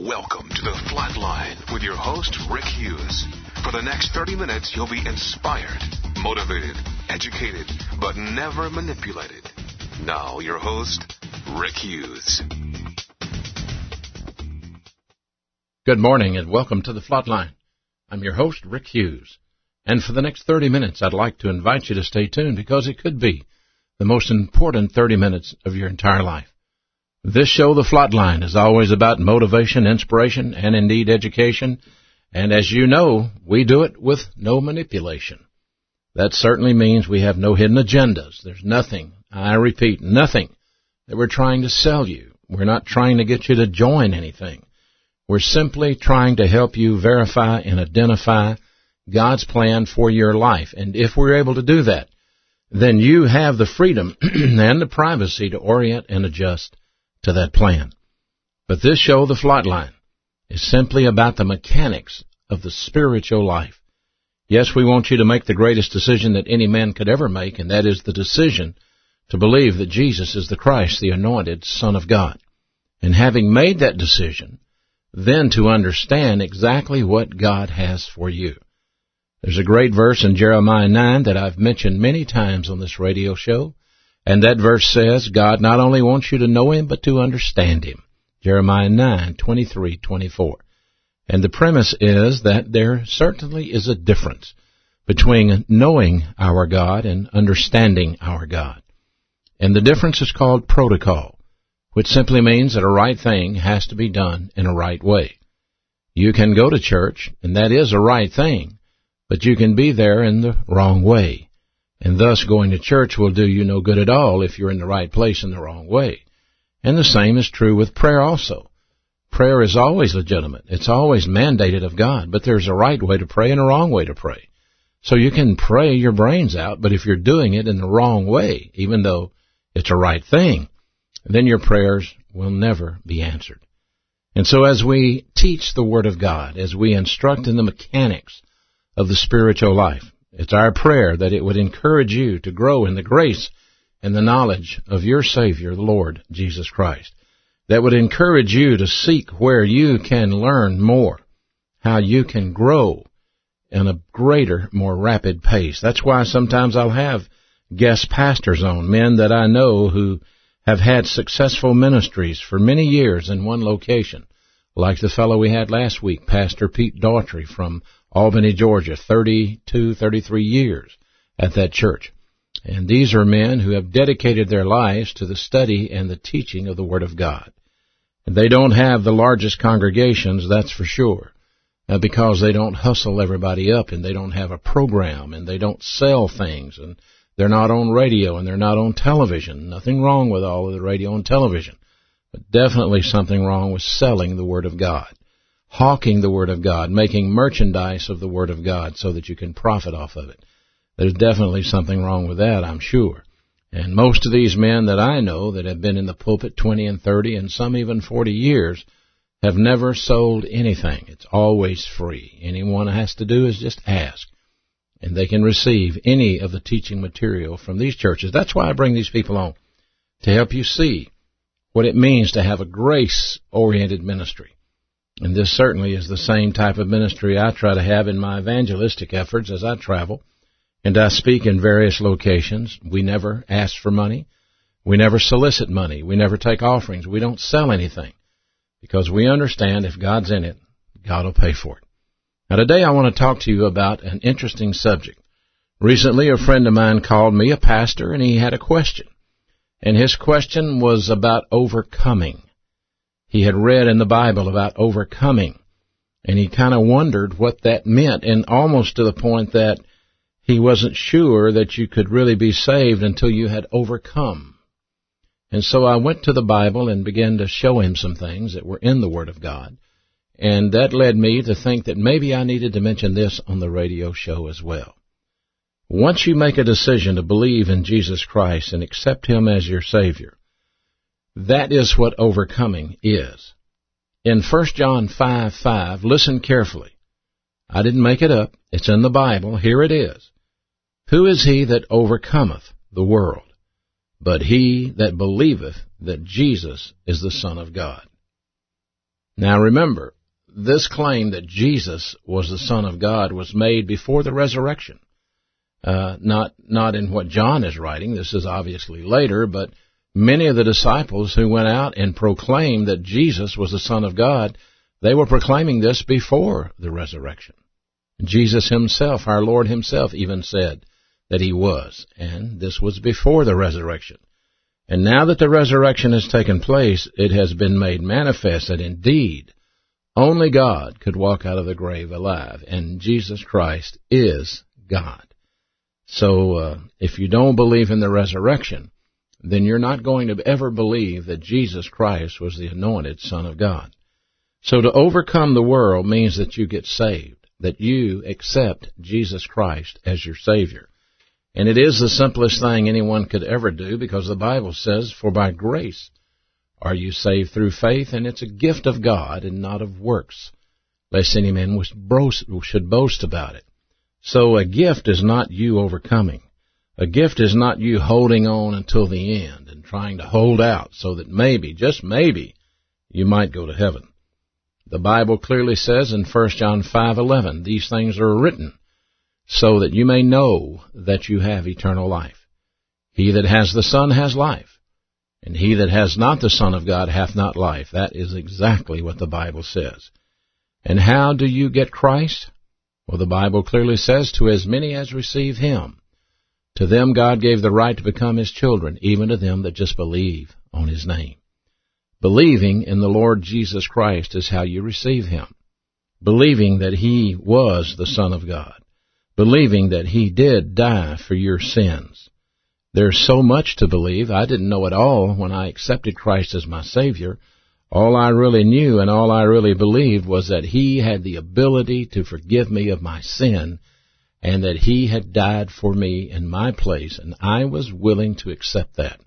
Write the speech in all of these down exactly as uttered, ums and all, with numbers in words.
Welcome to the Flatline with your host, Rick Hughes. For the next thirty minutes, you'll be inspired, motivated, educated, but never manipulated. Now, your host, Rick Hughes. Good morning and welcome to the Flatline. I'm your host, Rick Hughes. And for the next thirty minutes, I'd like to invite you to stay tuned because it could be the most important thirty minutes of your entire life. This show, The Flatline, is always about motivation, inspiration, and indeed education. And as you know, we do it with no manipulation. That certainly means we have no hidden agendas. There's nothing, I repeat, nothing that we're trying to sell you. We're not trying to get you to join anything. We're simply trying to help you verify and identify God's plan for your life. And if we're able to do that, then you have the freedom and the privacy to orient and adjust to that plan. But this show, The Flatline, is simply about the mechanics of the spiritual life. Yes, we want you to make the greatest decision that any man could ever make, and that is the decision to believe that Jesus is the Christ, the anointed Son of God. And having made that decision, then to understand exactly what God has for you. There's a great verse in Jeremiah nine that I've mentioned many times on this radio show, and that verse says God not only wants you to know Him, but to understand Him. Jeremiah nine, twenty-three, twenty-four. And the premise is that there certainly is a difference between knowing our God and understanding our God. And the difference is called protocol, which simply means that a right thing has to be done in a right way. You can go to church, and that is a right thing, but you can be there in the wrong way. And thus going to church will do you no good at all if you're in the right place in the wrong way. And the same is true with prayer also. Prayer is always legitimate. It's always mandated of God, but there's a right way to pray and a wrong way to pray. So you can pray your brains out, but if you're doing it in the wrong way, even though it's a right thing, then your prayers will never be answered. And so as we teach the Word of God, as we instruct in the mechanics of the spiritual life, it's our prayer that it would encourage you to grow in the grace and the knowledge of your Savior, the Lord Jesus Christ. That would encourage you to seek where you can learn more, how you can grow in a greater, more rapid pace. That's why sometimes I'll have guest pastors on, men that I know who have had successful ministries for many years in one location, like the fellow we had last week, Pastor Pete Daughtry from Albany, Georgia, thirty-two, thirty-three years at that church. And these are men who have dedicated their lives to the study and the teaching of the Word of God. And they don't have the largest congregations, that's for sure, uh, because they don't hustle everybody up, and they don't have a program, and they don't sell things, and they're not on radio, and they're not on television. Nothing wrong with all of the radio and television, but definitely something wrong with selling the Word of God. Hawking the Word of God, making merchandise of the Word of God so that you can profit off of it. There's definitely something wrong with that, I'm sure. And most of these men that I know that have been in the pulpit twenty and thirty and some even forty years have never sold anything. It's always free. Anyone has to do is just ask, and they can receive any of the teaching material from these churches. That's why I bring these people on, to help you see what it means to have a grace-oriented ministry. And this certainly is the same type of ministry I try to have in my evangelistic efforts as I travel and I speak in various locations. We never ask for money. We never solicit money. We never take offerings. We don't sell anything because we understand if God's in it, God will pay for it. Now today I want to talk to you about an interesting subject. Recently a friend of mine called me, a pastor, and he had a question. And his question was about overcoming. He had read in the Bible about overcoming, and he kind of wondered what that meant, and almost to the point that he wasn't sure that you could really be saved until you had overcome. And so I went to the Bible and began to show him some things that were in the Word of God, and that led me to think that maybe I needed to mention this on the radio show as well. Once you make a decision to believe in Jesus Christ and accept Him as your Savior, that is what overcoming is. In First John five five, listen carefully. I didn't make it up. It's in the Bible. Here it is. Who is he that overcometh the world, but he that believeth that Jesus is the Son of God? Now remember, this claim that Jesus was the Son of God was made before the resurrection. Uh, not not in what John is writing. This is obviously later, but many of the disciples who went out and proclaimed that Jesus was the Son of God, they were proclaiming this before the resurrection. Jesus himself, our Lord himself, even said that he was, and this was before the resurrection. And now that the resurrection has taken place, it has been made manifest that indeed only God could walk out of the grave alive, and Jesus Christ is God. So uh, if you don't believe in the resurrection, then you're not going to ever believe that Jesus Christ was the anointed Son of God. So to overcome the world means that you get saved, that you accept Jesus Christ as your Savior. And it is the simplest thing anyone could ever do, because the Bible says, "For by grace are you saved through faith, and it's a gift of God and not of works, lest any man should boast about it." So a gift is not you overcoming. A gift is not you holding on until the end and trying to hold out so that maybe, just maybe, you might go to heaven. The Bible clearly says in First John five eleven, "These things are written so that you may know that you have eternal life. He that has the Son has life, and he that has not the Son of God hath not life." That is exactly what the Bible says. And how do you get Christ? Well, the Bible clearly says, "To as many as receive him, to them God gave the right to become his children, even to them that just believe on his name." Believing in the Lord Jesus Christ is how you receive him. Believing that he was the Son of God. Believing that he did die for your sins. There's so much to believe. I didn't know it all when I accepted Christ as my Savior. All I really knew and all I really believed was that he had the ability to forgive me of my sin, and that he had died for me in my place, and I was willing to accept that.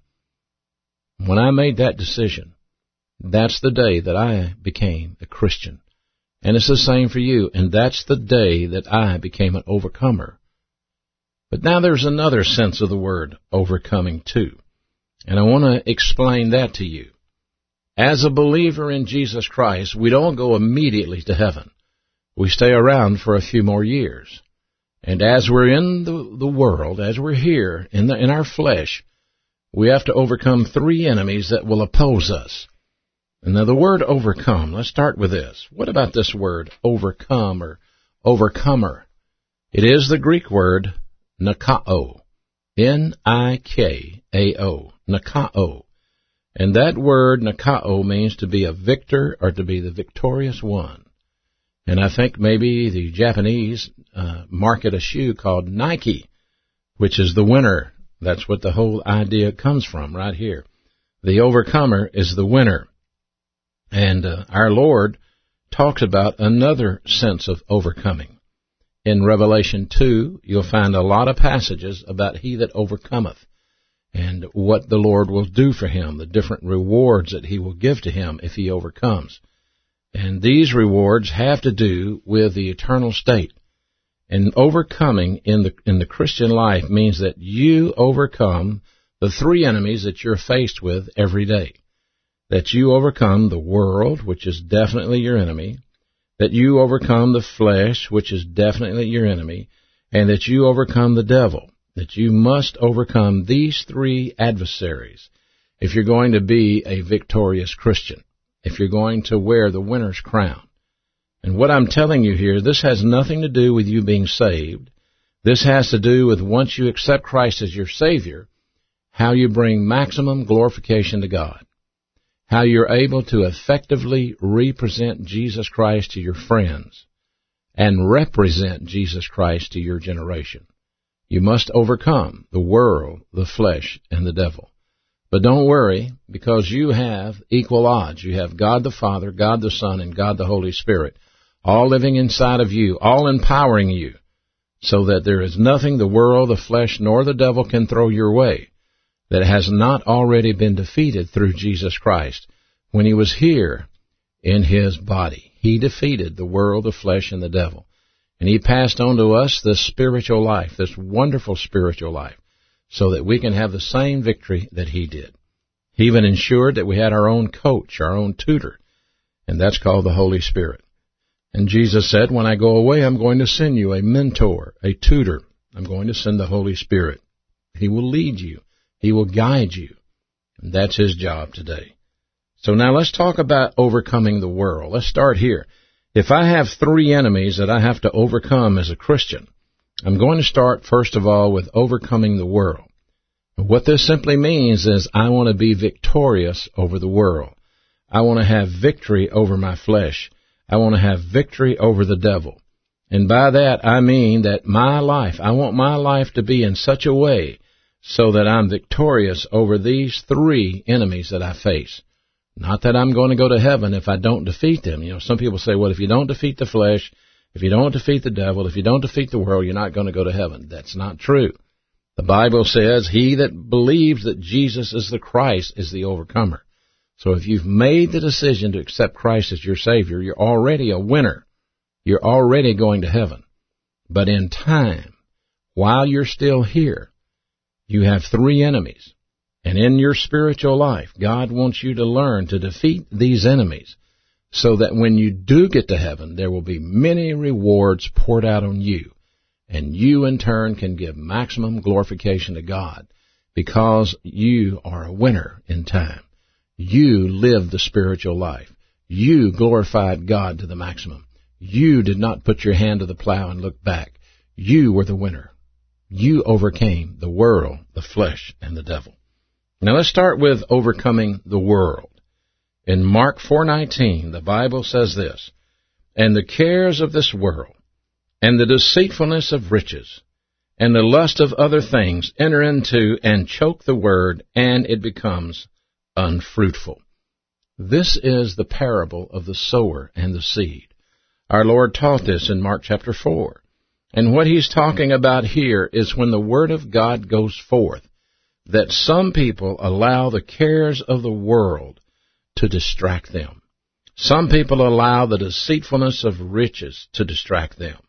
When I made that decision, that's the day that I became a Christian. And it's the same for you, and that's the day that I became an overcomer. But now there's another sense of the word overcoming too, and I want to explain that to you. As a believer in Jesus Christ, we don't go immediately to heaven. We stay around for a few more years. And as we're in the, the world, as we're here in, the, in our flesh, we have to overcome three enemies that will oppose us. And now the word overcome, let's start with this. What about this word overcome or overcomer? It is the Greek word nikao, N I K A O, nikao. And that word nikao means to be a victor or to be the victorious one. And I think maybe the Japanese uh, market a shoe called Nike, which is the winner. That's what the whole idea comes from right here. The overcomer is the winner. And uh, our Lord talks about another sense of overcoming. In Revelation two, you'll find a lot of passages about he that overcometh and what the Lord will do for him, the different rewards that he will give to him if he overcomes. And these rewards have to do with the eternal state. And overcoming in the in the Christian life means that you overcome the three enemies that you're faced with every day. That you overcome the world, which is definitely your enemy, that you overcome the flesh, which is definitely your enemy, and that you overcome the devil, that you must overcome these three adversaries if you're going to be a victorious Christian, if you're going to wear the winner's crown. And what I'm telling you here, this has nothing to do with you being saved. This has to do with once you accept Christ as your Savior, how you bring maximum glorification to God. How you're able to effectively represent Jesus Christ to your friends and represent Jesus Christ to your generation. You must overcome the world, the flesh, and the devil. But don't worry, because you have equal odds. You have God the Father, God the Son, and God the Holy Spirit, all living inside of you, all empowering you, so that there is nothing the world, the flesh, nor the devil can throw your way that has not already been defeated through Jesus Christ. When he was here in his body, he defeated the world, the flesh, and the devil. And he passed on to us this spiritual life, this wonderful spiritual life, so that we can have the same victory that he did. He even ensured that we had our own coach, our own tutor. and that's called the Holy Spirit. And Jesus said, when I go away, I'm going to send you a mentor, a tutor. I'm going to send the Holy Spirit. He will lead you. He will guide you. And that's his job today. So now let's talk about overcoming the world. Let's start here. If I have three enemies that I have to overcome as a Christian, I'm going to start, first of all, with overcoming the world. What this simply means is I want to be victorious over the world. I want to have victory over my flesh. I want to have victory over the devil. And by that, I mean that my life, I want my life to be in such a way so that I'm victorious over these three enemies that I face. Not that I'm going to go to heaven if I don't defeat them. You know, some people say, well, if you don't defeat the flesh, if you don't defeat the devil, if you don't defeat the world, you're not going to go to heaven. That's not true. The Bible says, he that believes that Jesus is the Christ is the overcomer. So if you've made the decision to accept Christ as your Savior, you're already a winner. You're already going to heaven. But in time, while you're still here, you have three enemies. And in your spiritual life, God wants you to learn to defeat these enemies so that when you do get to heaven, there will be many rewards poured out on you. And you, in turn, can give maximum glorification to God because you are a winner in time. You lived the spiritual life. You glorified God to the maximum. You did not put your hand to the plow and look back. You were the winner. You overcame the world, the flesh, and the devil. Now let's start with overcoming the world. In Mark four nineteen, the Bible says this, and the cares of this world, and the deceitfulness of riches, and the lust of other things enter into and choke the word, and it becomes unfruitful. This is the parable of the sower and the seed. Our Lord taught this in Mark chapter four. And what he's talking about here is when the word of God goes forth, that some people allow the cares of the world to distract them. Some people allow the deceitfulness of riches to distract them.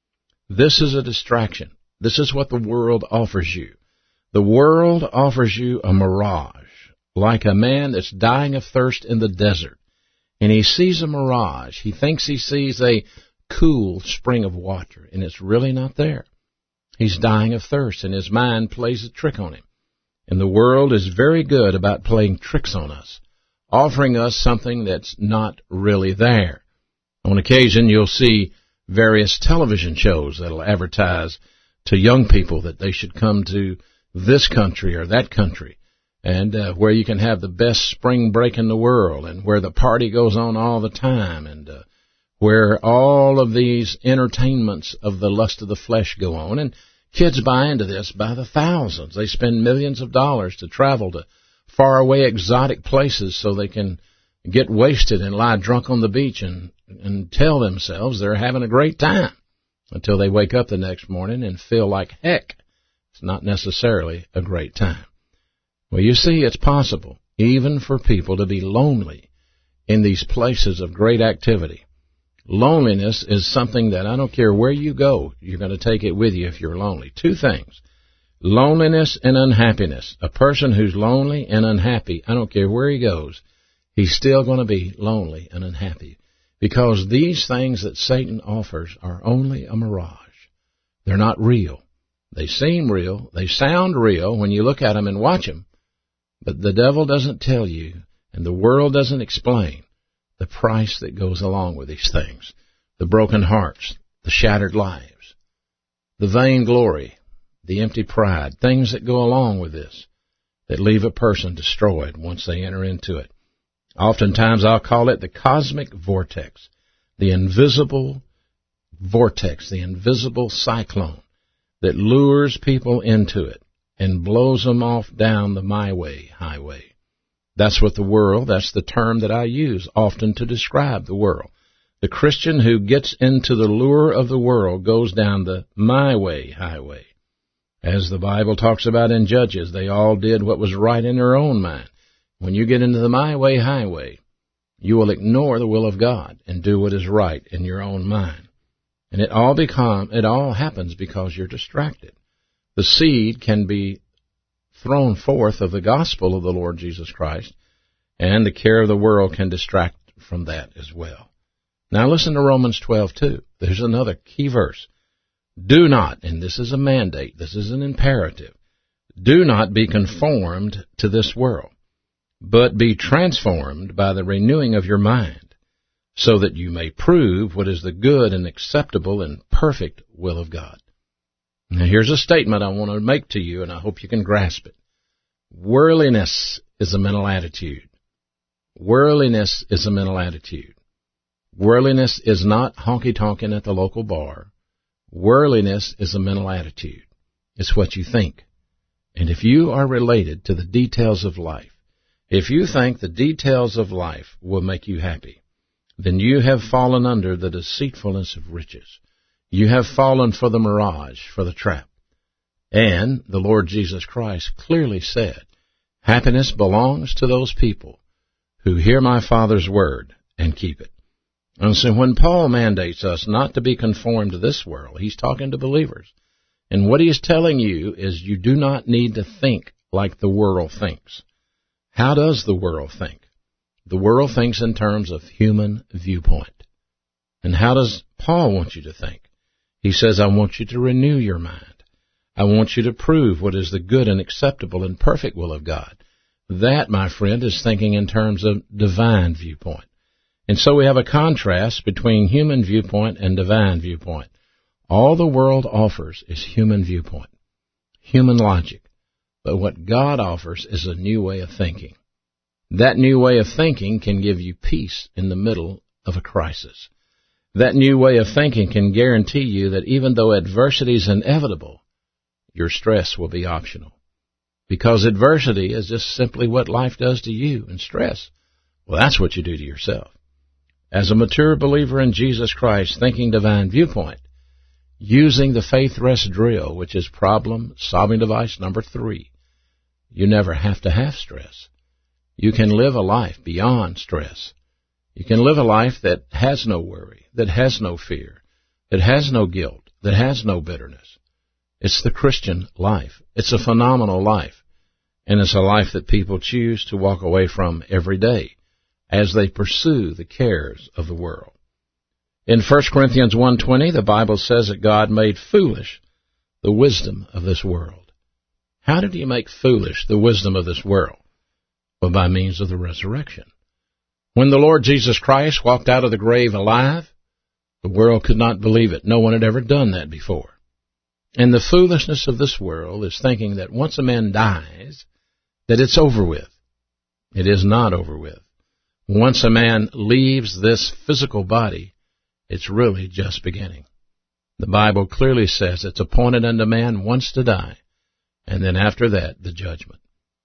This is a distraction. This is what the world offers you. The world offers you a mirage, like a man that's dying of thirst in the desert. And he sees a mirage. He thinks he sees a cool spring of water, and it's really not there. He's dying of thirst, and his mind plays a trick on him. And the world is very good about playing tricks on us, offering us something that's not really there. On occasion, you'll see various television shows that'll advertise to young people that they should come to this country or that country, and uh, where you can have the best spring break in the world, and where the party goes on all the time, and uh, where all of these entertainments of the lust of the flesh go on. And kids buy into this by the thousands. They spend millions of dollars to travel to faraway exotic places so they can get wasted and lie drunk on the beach and, and tell themselves they're having a great time until they wake up the next morning and feel like heck. It's not necessarily a great time. Well, you see, it's possible even for people to be lonely in these places of great activity. Loneliness is something that I don't care where you go, you're going to take it with you if you're lonely. Two things, loneliness and unhappiness. A person who's lonely and unhappy, I don't care where he goes, he's still going to be lonely and unhappy because these things that Satan offers are only a mirage. They're not real. They seem real. They sound real when you look at them and watch them, but the devil doesn't tell you and the world doesn't explain the price that goes along with these things, the broken hearts, the shattered lives, the vain glory, the empty pride, things that go along with this that leave a person destroyed once they enter into it. Oftentimes I'll call it the cosmic vortex, the invisible vortex, the invisible cyclone that lures people into it and blows them off down the my way highway. That's what the world, that's the term that I use often to describe the world. The Christian who gets into the lure of the world goes down the my way highway. As the Bible talks about in Judges, they all did what was right in their own mind. When you get into the my way highway, you will ignore the will of God and do what is right in your own mind. And it all become, it all happens because you're distracted. The seed can be thrown forth of the gospel of the Lord Jesus Christ, and the care of the world can distract from that as well. Now listen to Romans twelve two. There's another key verse. Do not, and this is a mandate, this is an imperative, do not be conformed to this world, but be transformed by the renewing of your mind, so that you may prove what is the good and acceptable and perfect will of God. Now here's a statement I want to make to you, and I hope you can grasp it. Worldliness is a mental attitude. Worldliness is a mental attitude. Worldliness is not honky-tonking at the local bar. Worldliness is a mental attitude. It's what you think. And if you are related to the details of life, if you think the details of life will make you happy, then you have fallen under the deceitfulness of riches. You have fallen for the mirage, for the trap. And the Lord Jesus Christ clearly said, happiness belongs to those people who hear my Father's word and keep it. And so when Paul mandates us not to be conformed to this world, he's talking to believers. And what he is telling you is you do not need to think like the world thinks. How does the world think? The world thinks in terms of human viewpoint. And how does Paul want you to think? He says, I want you to renew your mind. I want you to prove what is the good and acceptable and perfect will of God. That, my friend, is thinking in terms of divine viewpoint. And so we have a contrast between human viewpoint and divine viewpoint. All the world offers is human viewpoint, human logic. But what God offers is a new way of thinking. That new way of thinking can give you peace in the middle of a crisis. That new way of thinking can guarantee you that even though adversity is inevitable, your stress will be optional. Because adversity is just simply what life does to you, and stress, well, that's what you do to yourself. As a mature believer in Jesus Christ, thinking divine viewpoint, using the faith rest drill, which is problem-solving device number three, you never have to have stress. You can live a life beyond stress. You can live a life that has no worry, that has no fear, that has no guilt, that has no bitterness. It's the Christian life. It's a phenomenal life. And it's a life that people choose to walk away from every day as they pursue the cares of the world. In First Corinthians one twenty, the Bible says that God made foolish the wisdom of this world. How did he make foolish the wisdom of this world? Well, by means of the resurrection. When the Lord Jesus Christ walked out of the grave alive, the world could not believe it. No one had ever done that before. And the foolishness of this world is thinking that once a man dies, that it's over with. It is not over with. Once a man leaves this physical body, it's really just beginning. The Bible clearly says it's appointed unto man once to die, and then after that, the judgment.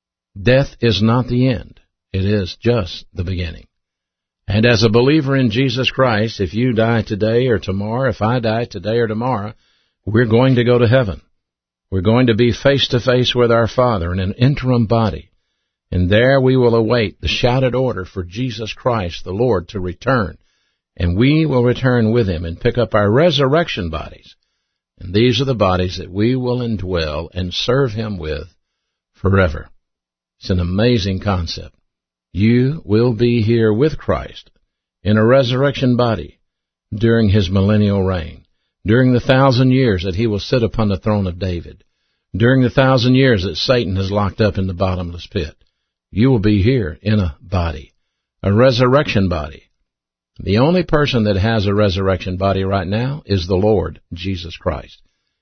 Death is not the end. It is just the beginning. And as a believer in Jesus Christ, if you die today or tomorrow, if I die today or tomorrow, we're going to go to heaven. We're going to be face to face with our Father in an interim body. And there we will await the shouted order for Jesus Christ, the Lord, to return. And we will return with him and pick up our resurrection bodies. And these are the bodies that we will indwell and serve him with forever. It's an amazing concept. You will be here with Christ in a resurrection body during his millennial reign, during the thousand years that he will sit upon the throne of David, during the thousand years that Satan is locked up in the bottomless pit. You will be here in a body, a resurrection body. The only person that has a resurrection body right now is the Lord Jesus Christ.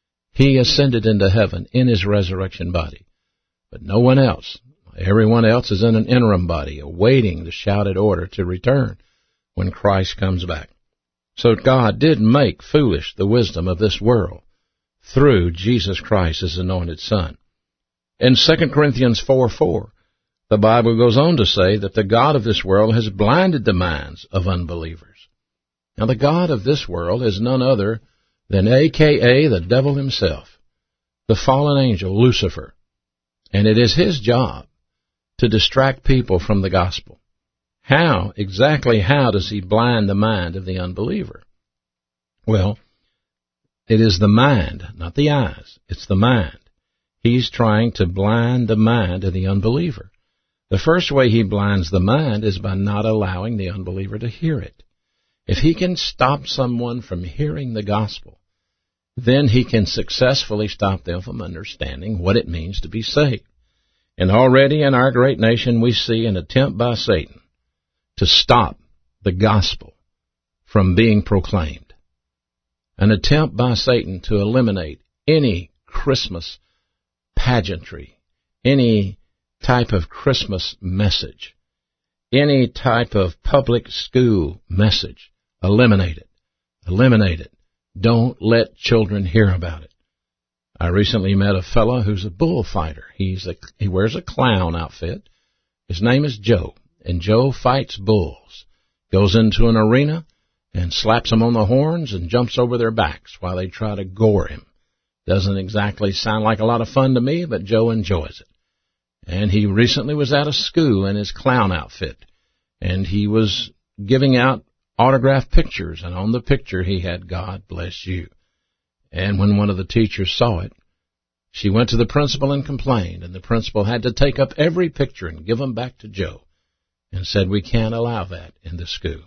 He ascended into heaven in his resurrection body, but no one else. Everyone else is in an interim body, awaiting the shouted order to return when Christ comes back. So God did make foolish the wisdom of this world through Jesus Christ, his anointed Son. In Second Corinthians four four, the Bible goes on to say that the God of this world has blinded the minds of unbelievers. Now, the God of this world is none other than A K A the devil himself, the fallen angel, Lucifer. And it is his job to distract people from the gospel. How, exactly how does he blind the mind of the unbeliever? Well, it is the mind, not the eyes. It's the mind. He's trying to blind the mind of the unbeliever. The first way he blinds the mind is by not allowing the unbeliever to hear it. If he can stop someone from hearing the gospel, then he can successfully stop them from understanding what it means to be saved. And already in our great nation we see an attempt by Satan to stop the gospel from being proclaimed. An attempt by Satan to eliminate any Christmas pageantry, any type of Christmas message, any type of public school message. Eliminate it. Eliminate it. Don't let children hear about it. I recently met a fellow who's a bullfighter. He's a, he wears a clown outfit. His name is Joe, and Joe fights bulls. Goes into an arena and slaps them on the horns and jumps over their backs while they try to gore him. Doesn't exactly sound like a lot of fun to me, but Joe enjoys it. And he recently was at a school in his clown outfit, and he was giving out autographed pictures, and on the picture he had "God bless you." And when one of the teachers saw it, she went to the principal and complained, and the principal had to take up every picture and give them back to Joe and said, "We can't allow that in the school."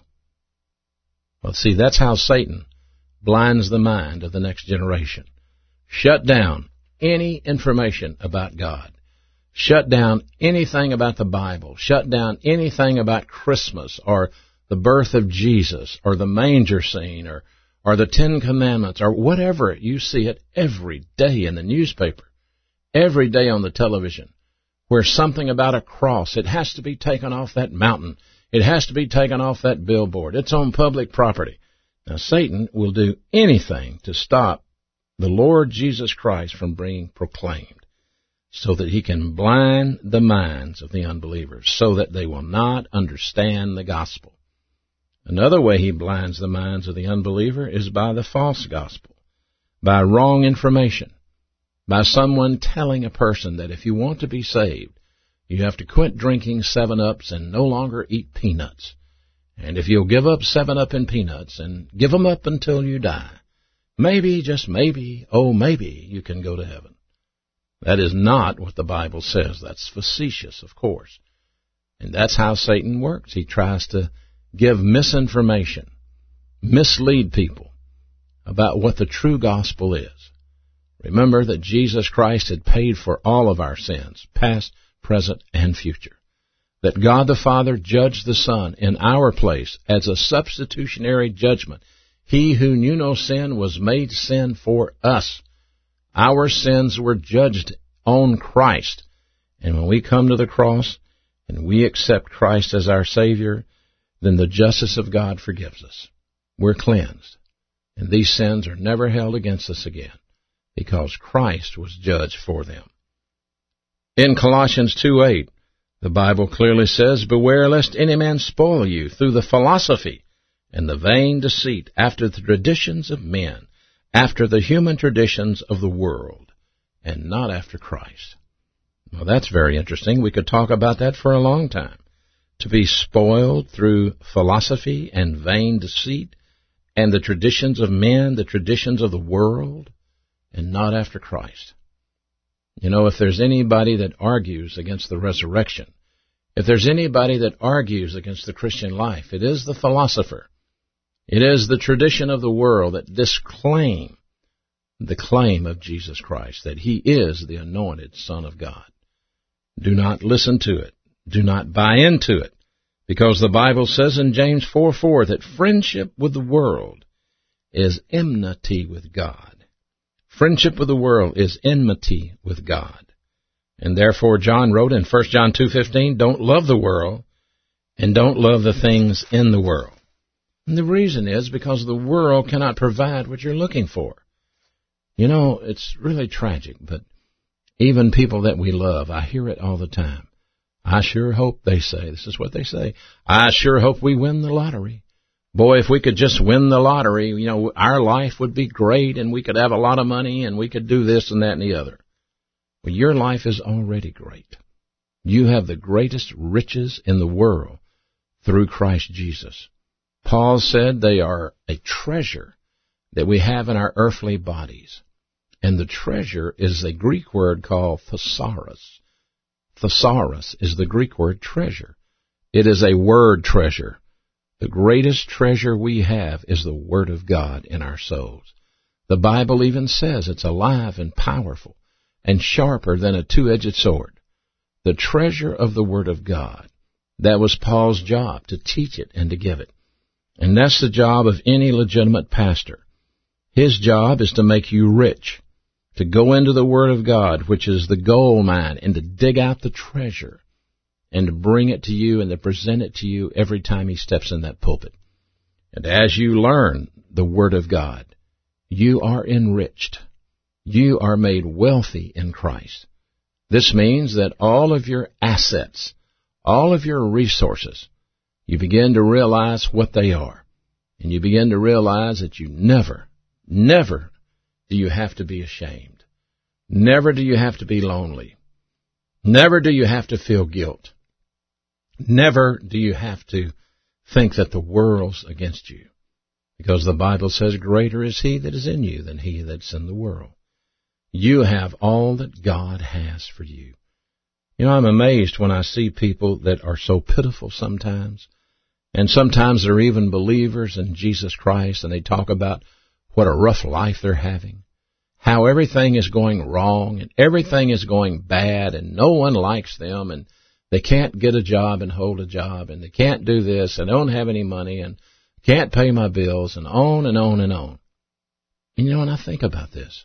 Well, see, that's how Satan blinds the mind of the next generation. Shut down any information about God. Shut down anything about the Bible. Shut down anything about Christmas or the birth of Jesus or the manger scene or, or the Ten Commandments or whatever. You see it every day in the newspaper, every day on the television, where something about a cross, it has to be taken off that mountain. It has to be taken off that billboard. It's on public property. Now, Satan will do anything to stop the Lord Jesus Christ from being proclaimed, so that he can blind the minds of the unbelievers, so that they will not understand the gospel. Another way he blinds the minds of the unbeliever is by the false gospel, by wrong information, by someone telling a person that if you want to be saved, you have to quit drinking seven ups and no longer eat peanuts. And if you'll give up seven up and peanuts and give them up until you die, maybe, just maybe, oh maybe, you can go to heaven. That is not what the Bible says. That's facetious, of course. And that's how Satan works. He tries to give misinformation, mislead people about what the true gospel is. Remember that Jesus Christ had paid for all of our sins, past, present, and future. That God the Father judged the Son in our place as a substitutionary judgment. He who knew no sin was made sin for us. Our sins were judged on Christ. And when we come to the cross and we accept Christ as our Savior, then the justice of God forgives us. We're cleansed. And these sins are never held against us again, because Christ was judged for them. In Colossians two eight, the Bible clearly says, "Beware lest any man spoil you through the philosophy and the vain deceit after the traditions of men, after the human traditions of the world, and not after Christ." Well, that's very interesting. We could talk about that for a long time. To be spoiled through philosophy and vain deceit and the traditions of men, the traditions of the world, and not after Christ. You know, if there's anybody that argues against the resurrection, if there's anybody that argues against the Christian life, it is the philosopher. It is the tradition of the world that disclaim the claim of Jesus Christ, that he is the anointed Son of God. Do not listen to it. Do not buy into it, because the Bible says in James four four that friendship with the world is enmity with God. Friendship with the world is enmity with God. And therefore John wrote in First John two fifteen, "Don't love the world and don't love the things in the world." And the reason is because the world cannot provide what you're looking for. You know, it's really tragic, but even people that we love, I hear it all the time. I sure hope, they say, this is what they say, "I sure hope we win the lottery. Boy, if we could just win the lottery, you know, our life would be great and we could have a lot of money and we could do this and that and the other." Well, your life is already great. You have the greatest riches in the world through Christ Jesus. Paul said they are a treasure that we have in our earthly bodies. And the treasure is a Greek word called thesaurus. thesaurus is the Greek word treasure. It is a word treasure. The greatest treasure we have is the Word of God in our souls. The Bible even says it's alive and powerful and sharper than a two-edged sword. The treasure of the Word of God. That was Paul's job, to teach it and to give it. And that's the job of any legitimate pastor. His job is to make you rich, to go into the Word of God, which is the gold mine, and to dig out the treasure, and to bring it to you and to present it to you every time he steps in that pulpit. And as you learn the Word of God, you are enriched. You are made wealthy in Christ. This means that all of your assets, all of your resources, you begin to realize what they are. And you begin to realize that you never, never do you have to be ashamed. Never do you have to be lonely. Never do you have to feel guilt. Never do you have to think that the world's against you. Because the Bible says, greater is he that is in you than he that's in the world. You have all that God has for you. You know, I'm amazed when I see people that are so pitiful sometimes. And sometimes they're even believers in Jesus Christ, and they talk about what a rough life they're having. How everything is going wrong, and everything is going bad, and no one likes them, and they can't get a job and hold a job, and they can't do this, and don't have any money, and can't pay my bills, and on and on and on. And you know, when I think about this,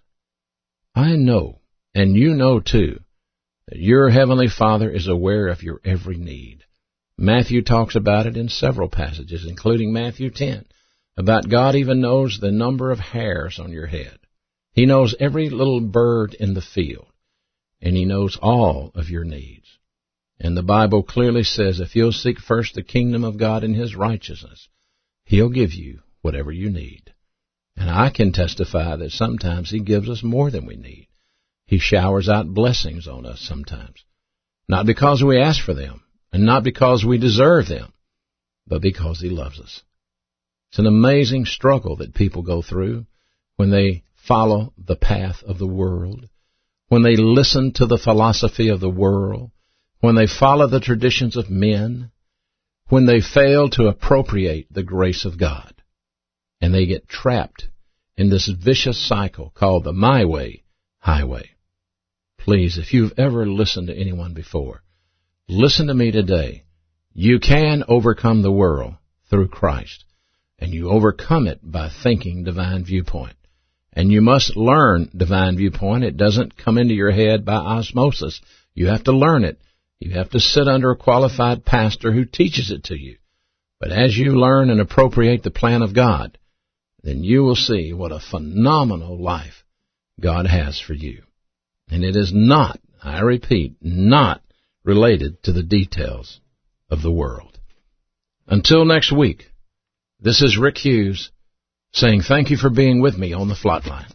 I know, and you know too, that your Heavenly Father is aware of your every need. Matthew talks about it in several passages, including Matthew ten, about God even knows the number of hairs on your head. He knows every little bird in the field, and He knows all of your needs. And the Bible clearly says if you'll seek first the kingdom of God and His righteousness, He'll give you whatever you need. And I can testify that sometimes He gives us more than we need. He showers out blessings on us sometimes, not because we ask for them, and not because we deserve them, but because He loves us. It's an amazing struggle that people go through when they follow the path of the world, when they listen to the philosophy of the world, when they follow the traditions of men, when they fail to appropriate the grace of God, and they get trapped in this vicious cycle called the my way highway. Please, if you've ever listened to anyone before, listen to me today. You can overcome the world through Christ, and you overcome it by thinking divine viewpoint. And you must learn divine viewpoint. It doesn't come into your head by osmosis. You have to learn it. You have to sit under a qualified pastor who teaches it to you. But as you learn and appropriate the plan of God, then you will see what a phenomenal life God has for you. And it is not, I repeat, not related to the details of the world. Until next week, this is Rick Hughes saying thank you for being with me on the Flatline.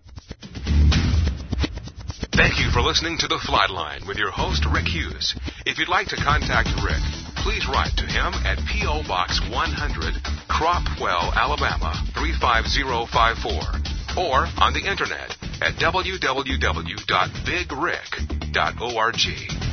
Thank you for listening to The Flatline with your host, Rick Hughes. If you'd like to contact Rick, please write to him at P O. Box one hundred, Cropwell, Alabama, three five zero five four, or on the Internet at w w w dot big rick dot org.